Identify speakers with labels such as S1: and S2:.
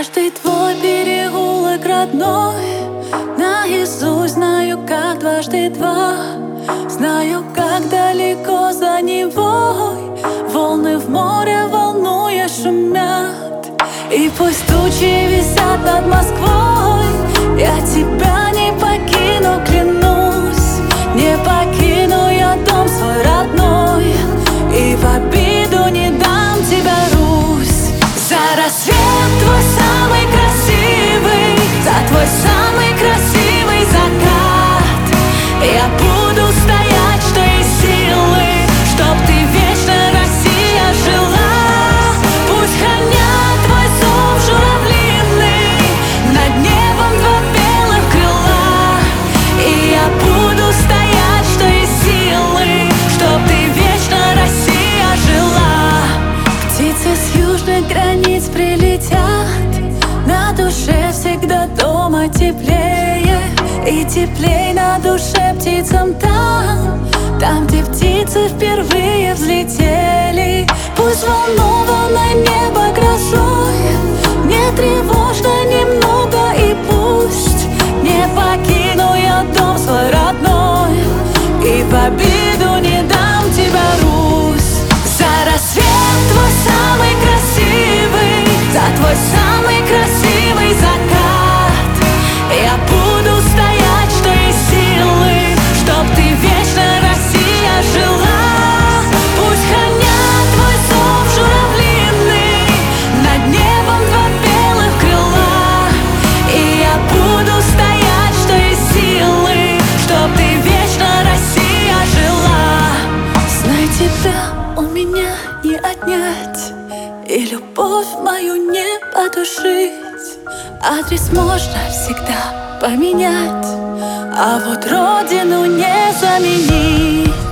S1: Каждый твой переулок родной наизусть знаю, как дважды два. Знаю, как далеко за Невой волны в море волнуя шумят. И пусть тучи висят над Москвой, я тебя не покину, клянусь. Не покину я дом свой родной, и в обиду не дам тебя, Русь. За рассвет твой самый красивый, за твой самый красивый закат я буду стоять, что есть силы, чтоб ты вечно, Россия, жила. Пусть хранят твой зов журавлиный над небом два белых крыла, и я буду стоять, что есть силы, чтоб ты вечно, Россия, жила. Птицы с южных границ прилетят, на душе всегда дома теплее. И теплей на душе птицам там, где птицы впервые взлетели. Пусть волнованное небо грозой не тревожно немного, и пусть не покину я дом свой родной, и в обиду не дам тебя, Русь. За рассвет твой самый красивый, за твой самый красивый закат я буду стоять, что есть силы, чтоб ты вечно, Россия, жила. Пусть хранят твой зов журавлиный над небом два белых крыла, и я буду стоять, что есть силы, чтоб ты вечно, Россия, жила. Знай, тебя у меня не отнять, и любовь мою не потушить. Адрес можно всегда поменять, а вот родину не заменить.